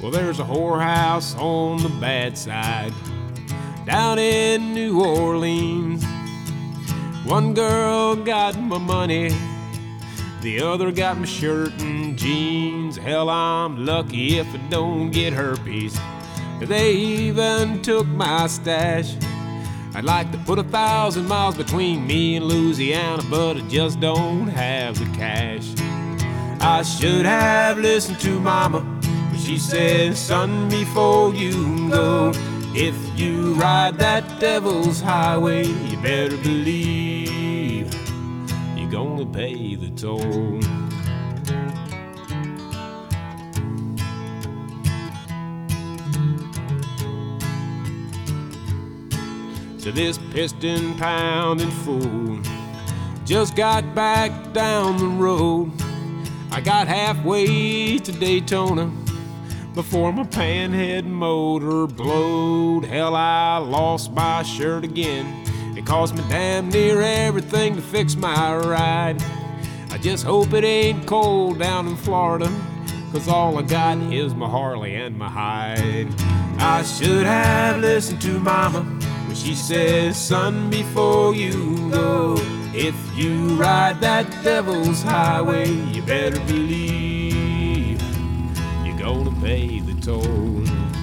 Well, there's a whorehouse on the bad side down in New Orleans. One girl got my money, the other got my shirt and jeans. Hell, I'm lucky if I don't get herpes. They even took my stash. I'd like to put 1,000 miles between me and Louisiana, but I just don't have the cash. I should have listened to Mama when she said, son, before you go, if you ride that devil's highway, you better believe you're gonna pay the toll. So this piston pounding fool just got back down the road. I got halfway to Daytona before my panhead motor blowed. Hell, I lost my shirt again. It cost me damn near everything to fix my ride. I just hope it ain't cold down in Florida, 'cause all I got is my Harley and my hide. I should have listened to Mama when she says, son, before you go, if you ride that devil's highway, you better believe you're gonna pay the toll.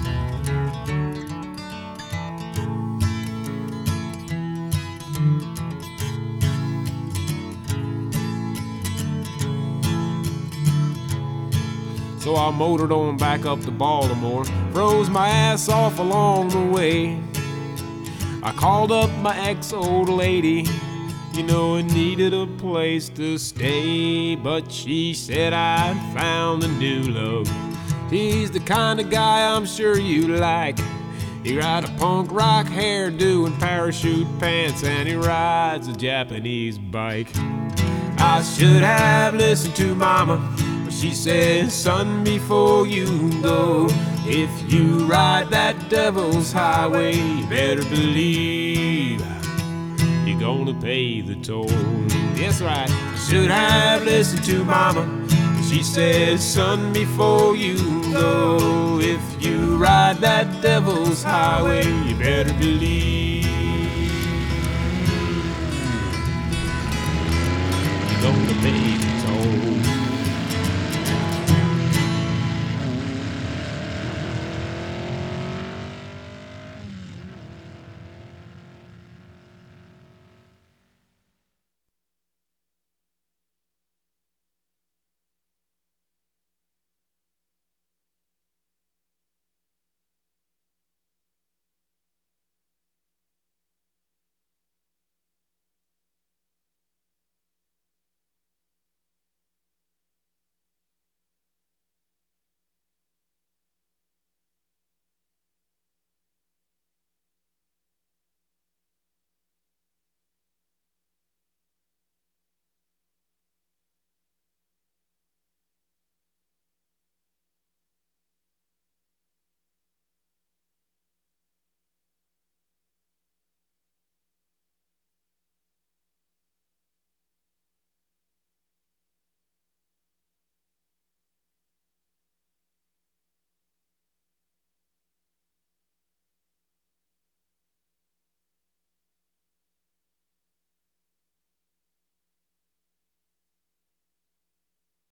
So I motored on back up to Baltimore, froze my ass off along the way. I called up my ex-old lady, you know, I needed a place to stay, but she said I'd found a new love. He's the kind of guy I'm sure you like. He got a punk rock hairdo and parachute pants, and he rides a Japanese bike. I should have listened to Mama when she said, son, before you go, if you ride that devil's highway, you better believe you're gonna pay the toll. That's right. Should have listened to Mama when she says, son, before you go, if you ride that devil's highway, you better believe you're gonna pay the toll.